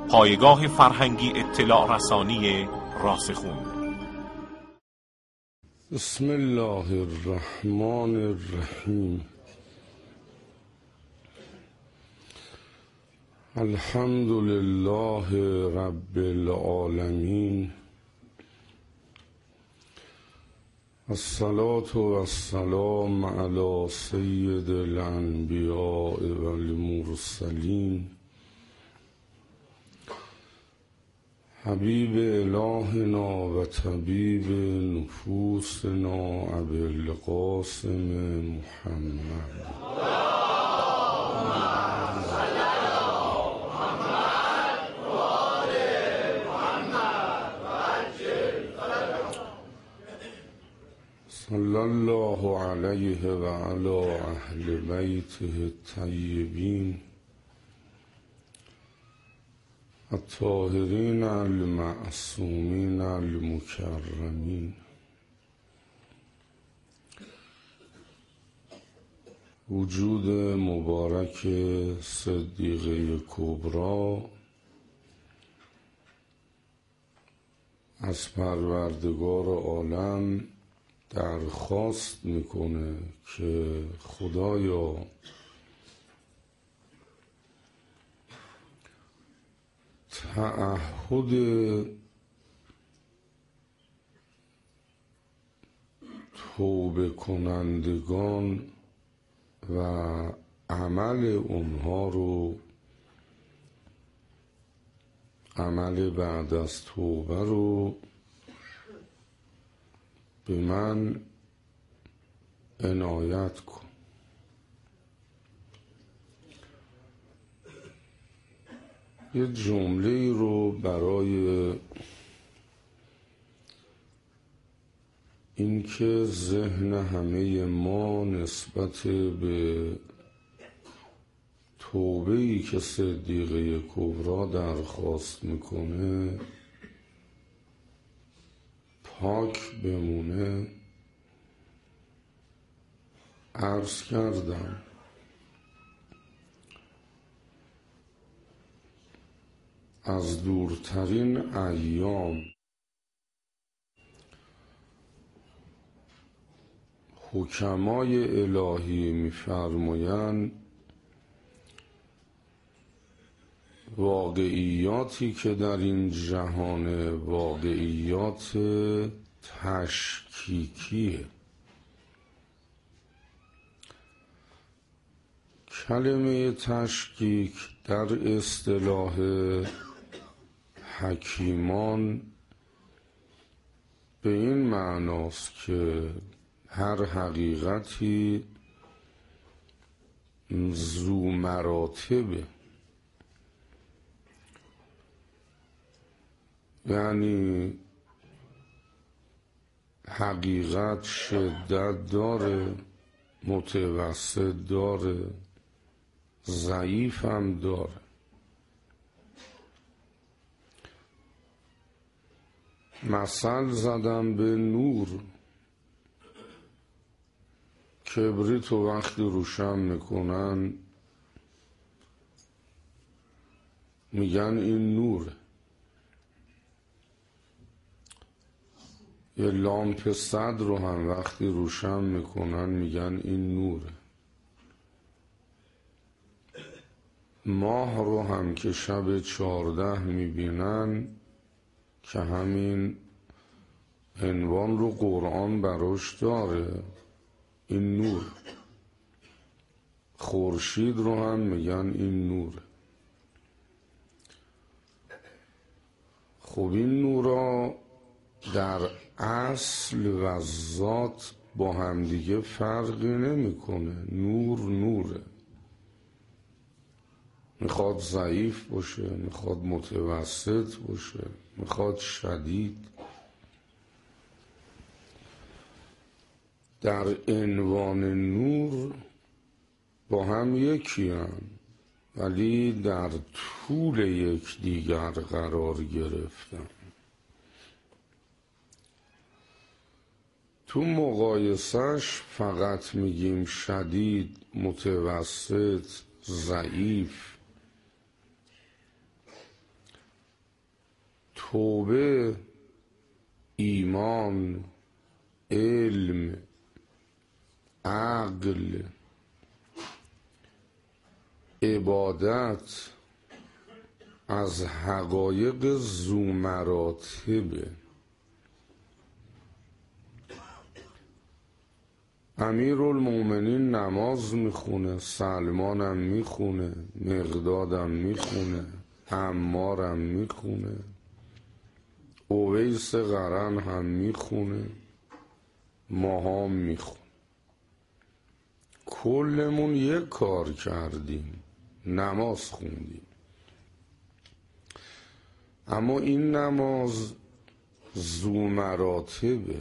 پایگاه فرهنگی اطلاع رسانی راسخون. بسم الله الرحمن الرحیم. الحمد لله رب العالمین، الصلاة والسلام علی سید الانبیاء والمرسلین، حبیب الهنا و طبیب نفوسنا ابی القاسم محمد. صلی الله علیه و علی اهل بیته الطیبین الطاهرین المعصومین المکرمین. وجود مبارک صدیقه کبری از پروردگار عالم درخواست میکنه که خدایا تعهد توبه کنندگان و عمل اونها رو، عمل بعد از توبه رو به من عنایت کن. یه جمله رو برای اینکه ذهن همه ما نسبت به توبه‌ای که صدیقه کبری درخواست میکنه پاک بمونه عرض کردم. از دورترین ایام حکمای الهی می‌فرمایند واقعیاتی که در این جهان واقعیات تشکیکیه. کلمه تشکیک در اصطلاح حکیمان به این معناست که هر حقیقتی ذو مراتبه، یعنی حقیقت شدت داره، متوسط داره، ضعیف هم داره. مثل زدم به نور. کبریت رو وقتی روشن میکنن میگن این نوره. یه لامپ صد رو هم وقتی روشن میکنن میگن این نوره. ماه رو هم که شب 14 میبینن که همین عنوان رو قرآن براش داره، این نور. خورشید رو هم میگن این نوره. خب این نورا در اصل و ذات با همدیگه فرقی نمیکنه. نور نوره، میخواد ضعیف باشه، میخواد متوسط باشه، میخواد شدید. در عنوان نور با هم یکی هم، ولی در طول یکدیگر قرار گرفتن. تو مقایسش فقط میگیم شدید، متوسط، ضعیف. توبه، ایمان، علم، عقل، عبادت از حقایق ذو مراتبه. امیرالمومنین نماز میخونه، سلمانم میخونه، مقدادم میخونه، عمارم میخونه، اویس قرن هم میخونه، ماهام میخونه. کلمون یک کار کردیم، نماز خوندیم. اما این نماز ذو مراتبه.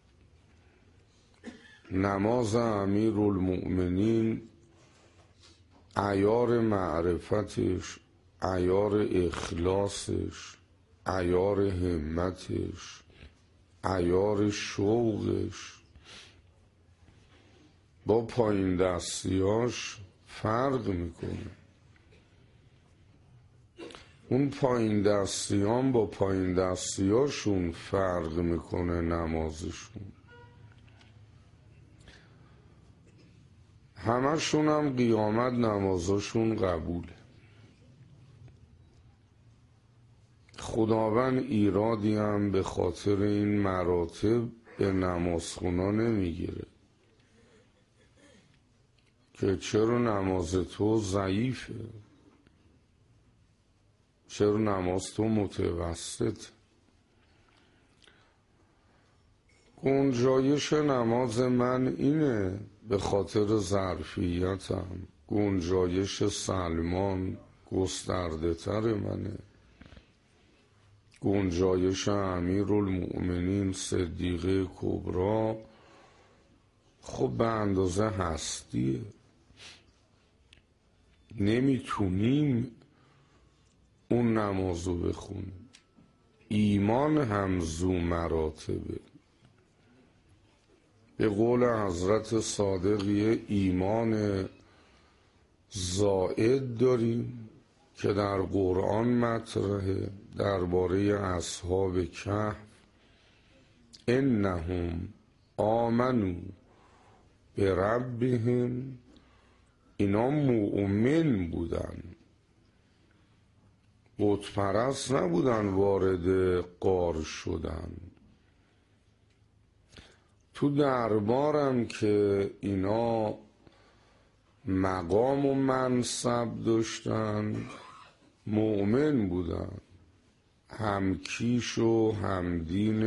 نماز امیرالمؤمنین عیار معرفتش، عیار اخلاصش، عیار همتش، عیار شوقش با پایین دستیاش فرق میکنه. اون پایین دستیان با پایین دستیاشون فرق میکنه نمازشون. همشون هم قیامت نمازشون قبوله. خداوند ایرادی هم به خاطر این مراتب به نمازخونا نمیگیره که چرا نماز تو ضعیفه، چرا نماز تو متوسط. گنجایش نماز من اینه به خاطر ظرفیتم، گنجایش سلمان گسترده تر منه، گنجایش امیرالمؤمنین صدیقه کبری خب به اندازه هستیه. نمیتونیم اون نمازو بخونیم. ایمان هم ذو مراتبه. به قول حضرت صادق یه ایمان زائد داریم که در قرآن مطرحه درباره اصحاب کهف. انهم آمنو بربهم، اینا مؤمن بودن، بت پرست نبودن وارد غار شدن. تو دربارم که اینا مقام و منصب داشتن مؤمن بودن، همکیش و همدین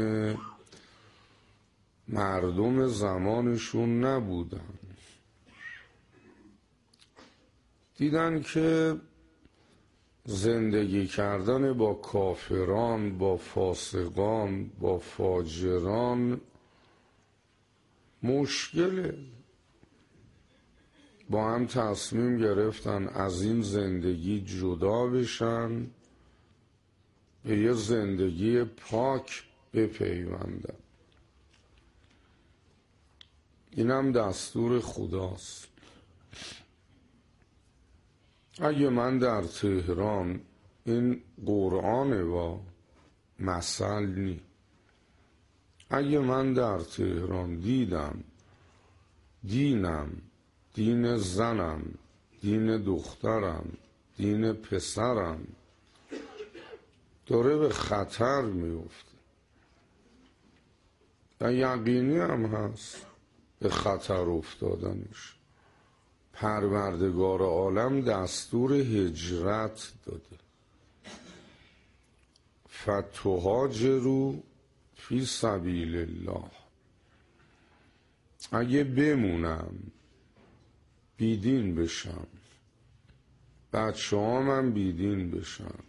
مردم زمانشون نبودن. دیدن که زندگی کردن با کافران، با فاسقان، با فاجران مشکله. با هم تصمیم گرفتن از این زندگی جدا بشن، به یه زندگی پاک بپیوندن. اینم دستور خداست. اگه من در تهران، این قرآن و مثل نی، اگه من در تهران دیدم دینم، دین زنم، دین دخترم، دین پسرم داره به خطر میفته و یقینی هم هست به خطر افتادنش، پروردگار عالم دستور هجرت داده. فتهاجروا فی سبیل الله. اگه بمونم بیدین بشم، بچه هم بیدین بشم.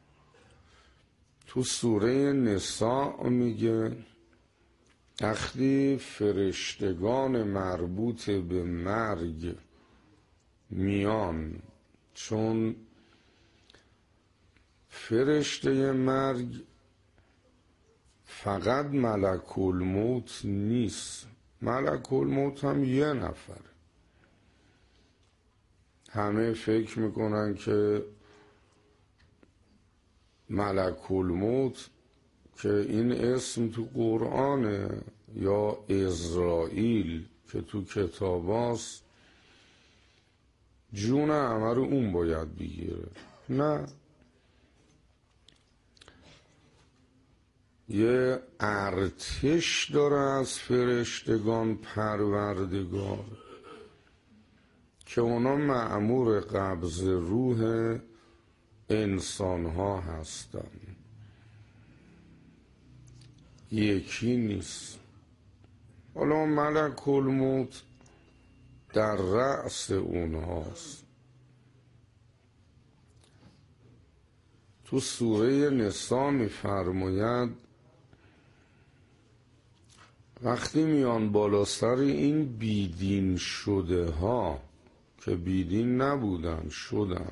تو سوره نساء میگه وقتی فرشتگان مربوط به مرگ میان، چون فرشته مرگ فقط ملک الموت نیست، ملک الموت هم یه نفر. همه فکر میکنن که ملک الموت که این اسم تو قرآنه یا اسرائیل که تو کتاب هاست جون همه رو اون باید بگیره. نه، یه ارتش داره از فرشتگان پروردگار که اونا مأمور قبض روح انسان ها هستن، یکی نیست. حالا ملک الموت در رأس اونهاست. تو سوره نساء می‌فرماید وقتی میان بالا سر این بیدین شده ها که بیدین نبودن شدن،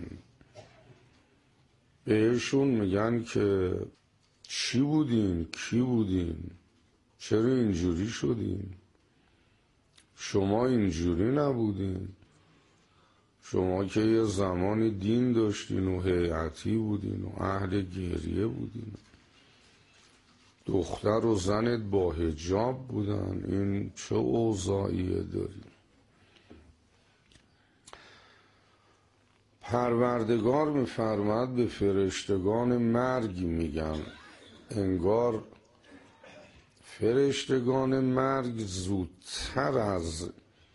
بهشون میگن که چی بودین؟ کی بودین؟ چرا اینجوری شدین؟ شما اینجوری نبودین، شما که یه زمان دین داشتین و هیئتی بودین و اهل گریه بودین، دختر و زنت با حجاب بودن، این چه اوضاعیه دارین؟ پروردگار میفرماد به فرشتگان مرگ میگن، انگار فرشتگان مرگ زودتر از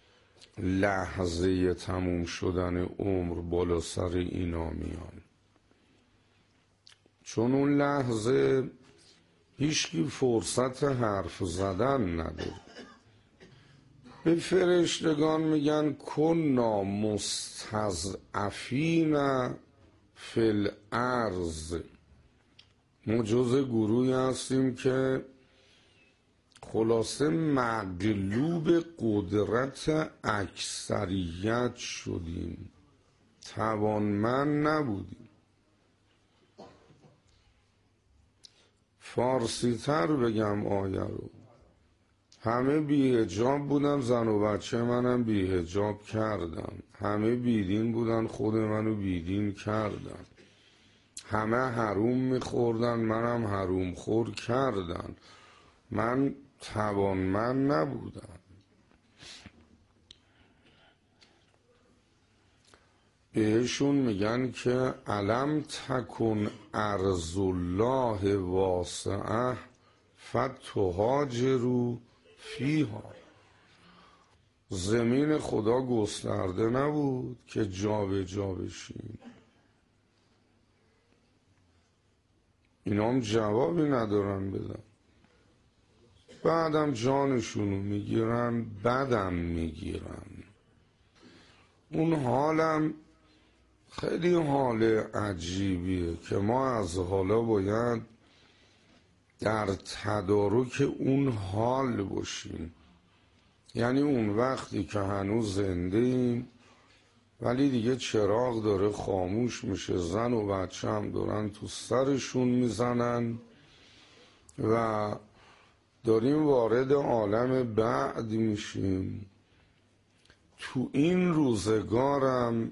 لحظه تموم شدن عمر بالا سر اینا میان، چون اون لحظه هیچکی فرصت حرف زدن نداره. به فرشتگان میگن کنا مستضعفین فی الارض، ما جز گروهی هستیم که خلاصه مغلوب قدرت اکثریت شدیم، توانمند نبودیم. فارسی تر بگم آیه رو، همه بی حجاب بودن، زن و بچه منم بی حجاب کردن، همه بیدین بودن، خود منو بیدین کردن، همه حروم میخوردن، منم حروم خور کردن، من توانمند نبودم. بهشون میگن که الم تکن ارض الله واسعه فتهاجروا فیها، زمین خدا گسترده نبود که جا به جا بشین. اینا هم جوابی ندارن بدن، بعدم جانشونو میگیرن، بدم میگیرن. اون حالم خیلی حال عجیبیه که ما از حالا باید در تدارک اون حال باشیم. یعنی اون وقتی که هنوز زنده ایم ولی دیگه چراغ داره خاموش میشه، زن و بچه هم دارن تو سرشون میزنن و داریم وارد عالم بعد میشیم. تو این روزگارم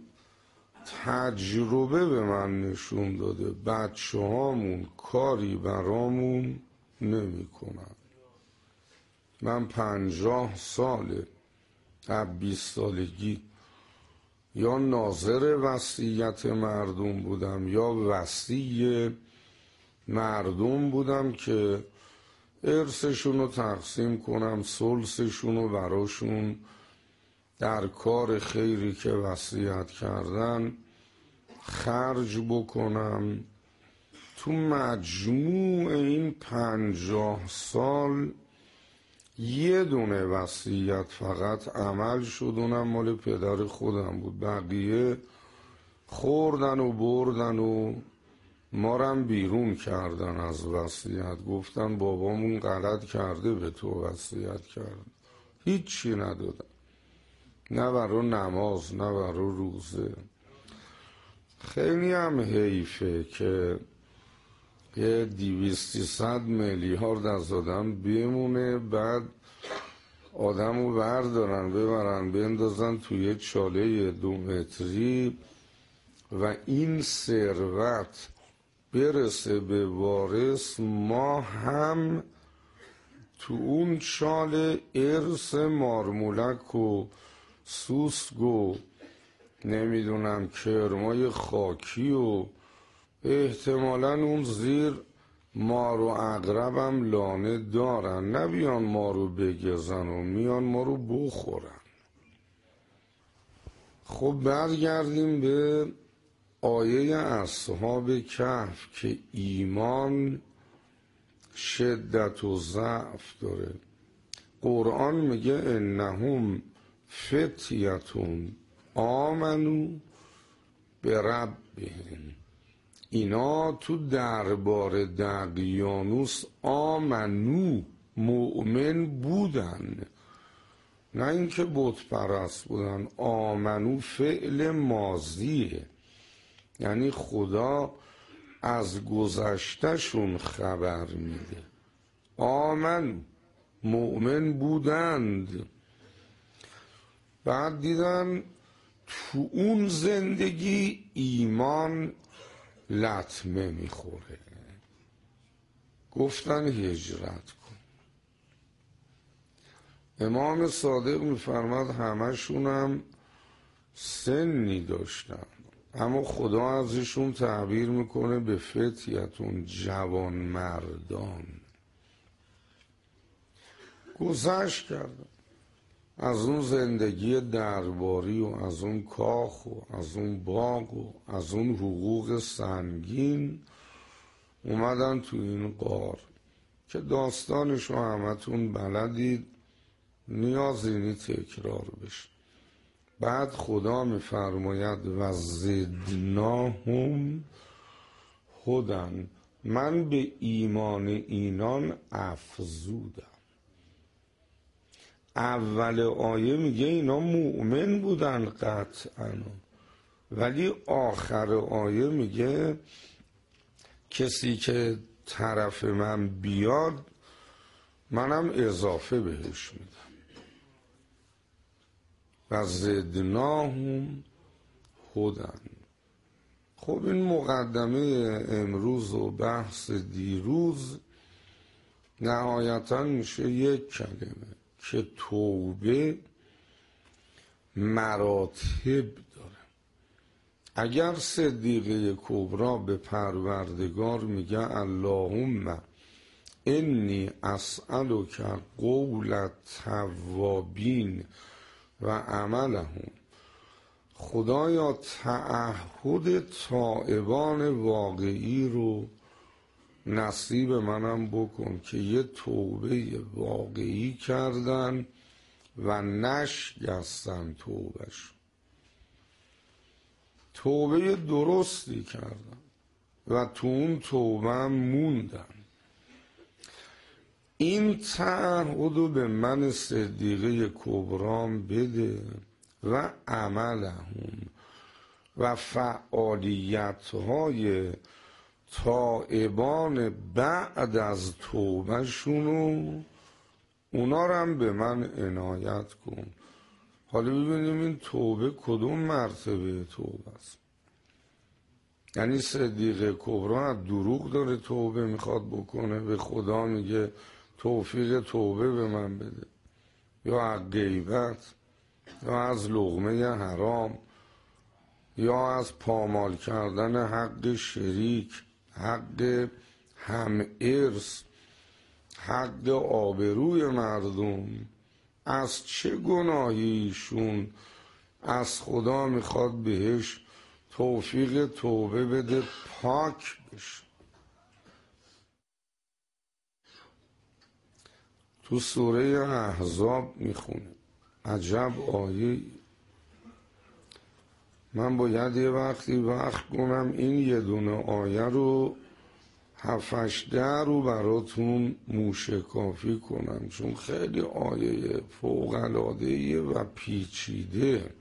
تجربه به من نشون داده بچه هامون کاری برامون نمی کنن. من 50 ساله از 20 سالگی یا ناظر وصیت مردم بودم یا وصی مردم بودم که ارثشون رو تقسیم کنم، ثلثشون رو براشون در کار خیری که وصیت کردن خرج بکنم. تو مجموع این 50 سال یه دونه وصیت فقط عمل شد، اونم مال پدر خودم بود، بقیه خوردن و بردن و مارم بیرون کردن از وصیت. گفتن بابامون غلط کرده به تو وصیت کرد، هیچی ندادن، نه برای نماز نه برای روزه. خیلی هم حیفه که یه 200-300 میلیارد از آدم بمونه، بعد آدمو بردارن ببرن بندازن توی چاله 2 متری و این ثروت برسه به وارث، ما هم تو اون چال ارث مارمولک و سوسک و نمیدونم کرمای خاکی و احتمالاً اون زیر مار و عقربم لانه دارن، نبیان ما رو بگزن و میان ما رو بخورن. خب برگردیم به آیه اصحاب کهف که ایمان شدت و ضعف داره. قرآن میگه انهم فتیتون آمنو بربهم، اینا تو دربار دقیانوس آمنو مؤمن بودن، نه اینکه بت پرست بودن. آمنو فعل ماضیه، یعنی خدا از گذشتهشون خبر میده. آمنو مؤمن بودند، بعد دیدن تو اون زندگی ایمان لطمه میخوره، گفتن هجرت کن. امام صادق میفرماد همشونم سنی داشتن، اما خدا ازشون تعبیر میکنه به فتیتون، جوان مردان. گذشت کردن از اون زندگی درباری و از اون کاخ و از اون باغ و از اون حقوق سنگین، اومدن تو این غار که داستانشو همتون بلدید، نیازی نی تکرار بشه. بعد خدا میفرماید و زدناهم هدن، من به ایمان اینان افزودم. اول آیه میگه اینا مؤمن بودن قطعا، ولی آخر آیه میگه کسی که طرف من بیاد منم اضافه بهش میدم. و زدناهم هدن. خب این مقدمه امروز و بحث دیروز نهایتا میشه یک کلمه که توبه مراتب داره. اگر صدیقه کبرا به پروردگار میگه اللهم انی اسألک قول التوابین و عملهم، خدایا تعهد تائبان واقعی رو نصیب منم بکن که یه توبه واقعی کردن و نشکستن توبهشون، توبه درستی کردن و تو اون توبه هم موندن. این تعهد رو به من صدیقه کبرام بده و عملهم و فعالیت‌های تائبان بعد از توبهشونو اونا رو هم به من عنایت کن. حالا ببینیم این توبه کدوم مرتبه توبه است. یعنی صدیقه کبرا از دروغ داره توبه میخواد بکنه، به خدا میگه توفیق توبه به من بده، یا از غیبت، یا از لقمه حرام، یا از پامال کردن حق شریک، حق هم ارث، حق آبروی مردم. از چه گناهیشون از خدا میخواد بهش توفیق توبه بده، پاک بشه. تو سوره احزاب میخونه، عجب آیه. من باید یه وقت کنم این یه دونه آیه رو 7-8 رو براتون موشکافی کنم، چون خیلی آیه فوق‌العاده‌ایه و پیچیده.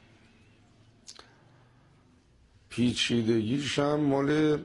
پیچیدگیش هم مال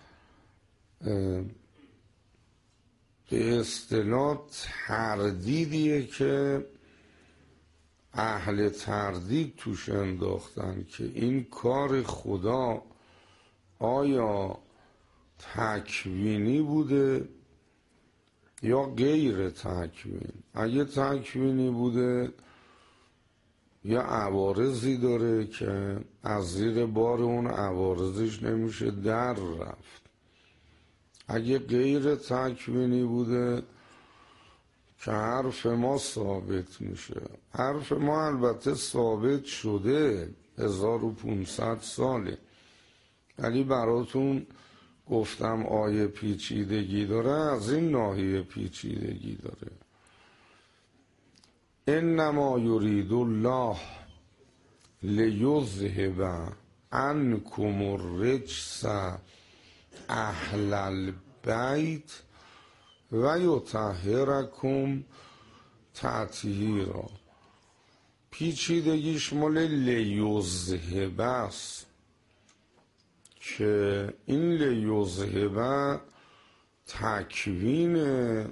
به اصطلاح تردیدیه که اهل تردید توش انداختن که این کار خدا آیا تکوینی بوده یا غیر تکوین. اگه تکوینی بوده یه عوارضی داره که از زیر بار اون عوارضش نمیشه در رفت. اگه غیر تکوینی بوده که حرف ما ثابت میشه. حرف ما البته ثابت شده 1500 ساله، ولی براتون گفتم آیه پیچیدگی داره، از این ناحیه پیچیدگی داره. انما یرید الله لیذهب عنکم الرجس اهل البیت و یطهرکم تطهیرا. پیچیدگیش مال لیذهب است که این لیذهب تکوینه.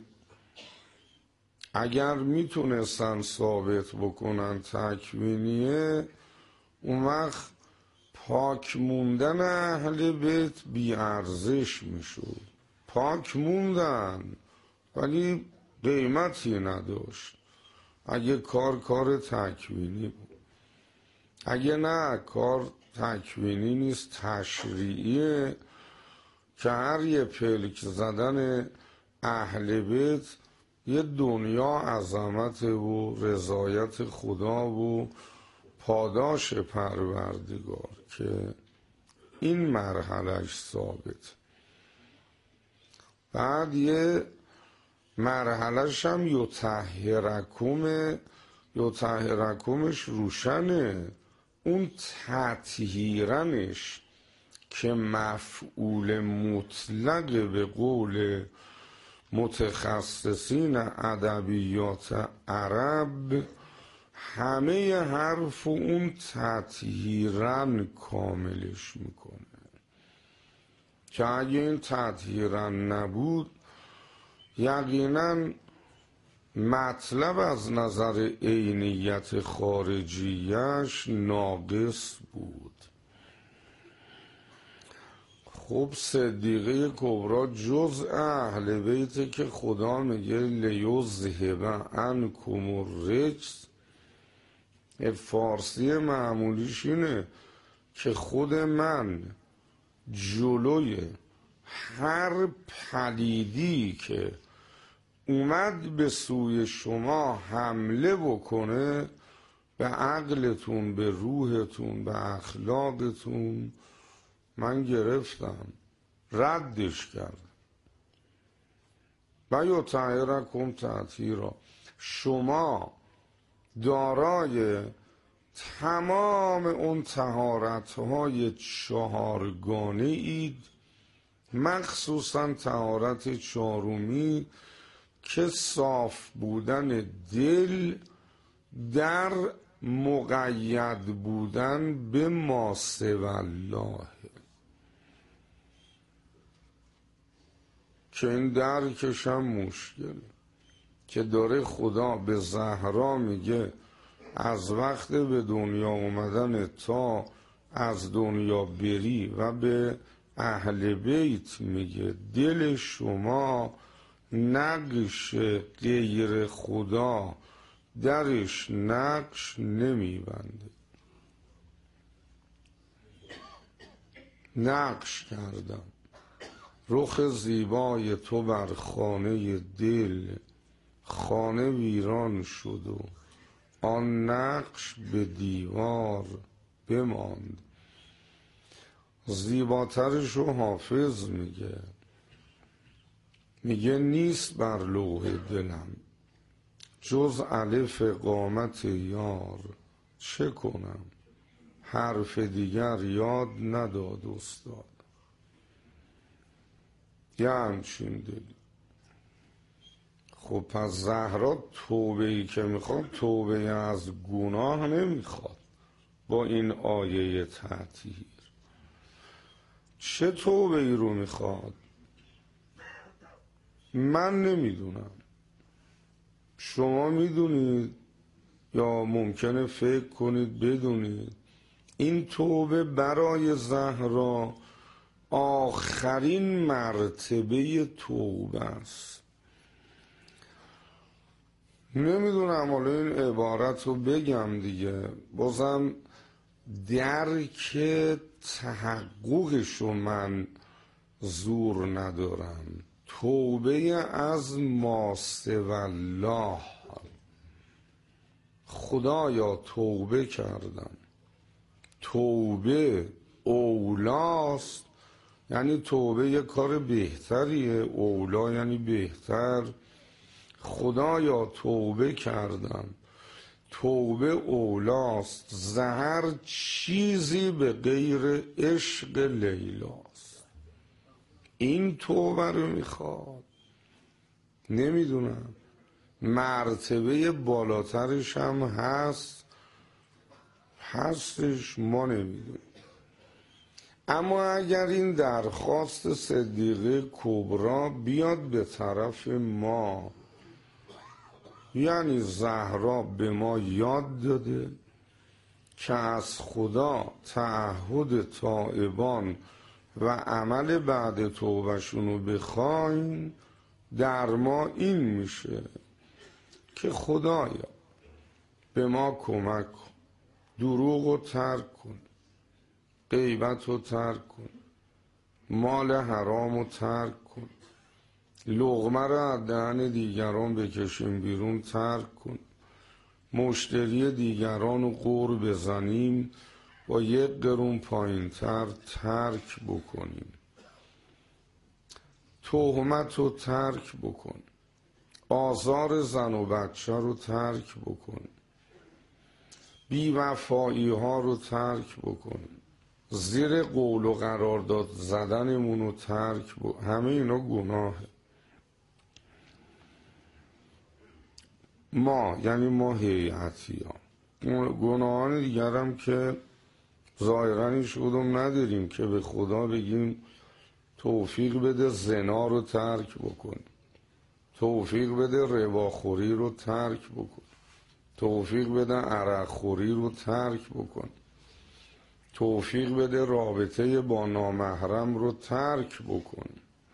اگر میتونستن ثابت بکنن تکوینیه، اون وقت پاک موندن اهل بیت بی ارزش میشد. پاک موندن ولی قیمتی نداشت اگه کار تکوینی بود. اگه نه کار تکوینی نیست، تشریعیه که هر یه پلک زدن اهل بیت یه دنیا عظمت و رضایت خدا و پاداش پروردگار که این مرحلهش ثابت. بعد یه مرحلهش هم یطهرکمش روشنه. اون تطهیرنش که مفعول مطلق به قول متخصصین ادبیات عرب، همه حرف اون تطهیرن کاملش میکنه، که اگه این تطهیرن نبود یقینا مطلب از نظر عینیت خارجیش ناقص بود. خب صدیقه کبری جز اهل بیته که خدا میگه لیذهب عنکم الرجس. فارسی معمولیش اینه که خود من جلوی هر پلیدی که اومد به سوی شما حمله بکنه، به عقلتون، به روحتون، به اخلاقتون، من گرفتم، ردش کردم. و یطهرکم تطهیرا. شما دارای تمام اون طهارت‌های چهارگانه اید، مخصوصا طهارت چهارمی که صاف بودن دل در مقید بودن به ما سوی الله، که این درکش هم مشکله. که داره خدا به زهرا میگه از وقت به دنیا اومدن تا از دنیا بری، و به اهل بیت میگه دل شما نقش غیر خدا درش نقش نمیبنده. نقش کردم رخ زیبای تو بر خانه دل، خانه ویران شد و آن نقش به دیوار بماند. زیباترش رو حافظ میگه نیست بر لوح دلم جز الف قامت یار، چه کنم حرف دیگر یاد نداد استاد. یه همچین دلی. خب پس زهرا توبه‌ای که میخواد توبه از گناه نمیخواد با این آیه تطهیر. چه توبه‌ای رو میخواد؟ من نمیدونم، شما میدونید یا ممکنه فکر کنید بدونید. این توبه برای زهرا آخرین مرتبه توبه است. نمیدونم حالا این عبارت رو بگم دیگه، بازم درک تحققش رو من زور ندارم. توبه از ما سوی الله، خدایا توبه کردم. توبه اولاست، یعنی توبه یه کار بهتریه، اولا یعنی بهتر. خدایا توبه کردم، توبه اولاست، زهر چیزی به غیر عشق لیلاست. این توبه رو میخواد. نمیدونم مرتبه بالاترش هم هستش، ما نمیدونیم. اما اگر این درخواست صدیقه کبرا بیاد به طرف ما، یعنی زهرا به ما یاد داده که از خدا تعهد تائبان و عمل بعد توبهشون رو بخواین، در ما این میشه که خدایا به ما کمک کن، دروغ رو ترک کن، غیبت رو ترک کن، مال حرام رو ترک کن، لقمه رو از دهن دیگران بکشیم بیرون ترک کن، مشتری دیگران رو قور بزنیم با یک قرون پایین تر ترک بکنیم، تهمت رو ترک بکن، آزار زن و بچه رو ترک بکن، بیوفایی ها رو ترک بکن، زیر قول و قرارداد زدنمون رو ترک بکن. همه اینا گناهه. ما یعنی ما هیئتی ها گناهان دیگرم که ظاهرا هیچ کدوم نداریم که به خدا بگیم توفیق بده زنا رو ترک بکن، توفیق بده رباخوری رو ترک بکن، توفیق بده عرق خوری رو ترک بکن، توفیق بده رابطه با نامحرم رو ترک بکن.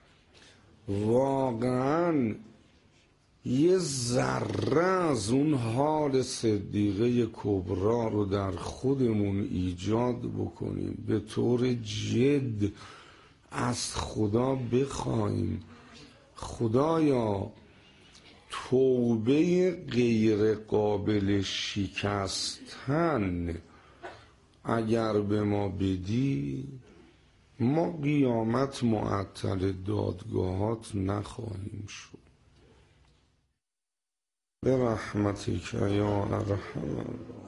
واقعا یه ذره از اون حال صدیقه کبرا رو در خودمون ایجاد بکنیم، به طور جد از خدا بخوایم خدایا توبه غیر قابل شکستن اگر به ما بدی، ما قیامت معطل دادگاهات نخواهیم شد. به رحمتک یا ارحم الراحمین.